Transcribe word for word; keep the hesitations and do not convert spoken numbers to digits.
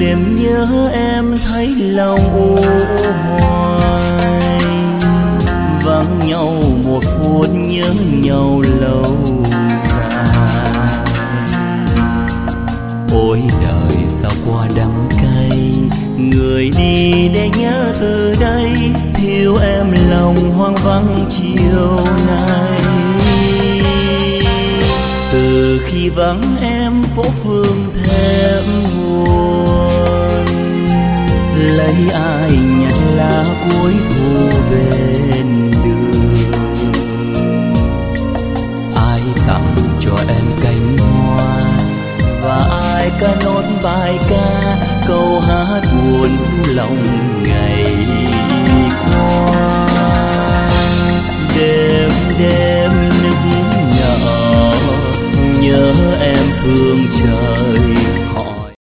đêm nhớ em thấy lòng u hoài, vắng nhau một phút nhớ nhau lâu dài. Ôi đời sao qua đắng cay, người đi để nhớ từ đây, thiếu em lòng hoang vắng chiều nay. Từ khi vắng em phố phường thềm buồn, lấy ai nhặt lá cuối thu bên đường. Ai tặng cho em cánh hoa và ai ca nốt bài ca, câu hát buồn lòng ngày qua. Đêm đêm nức nở nhớ em thương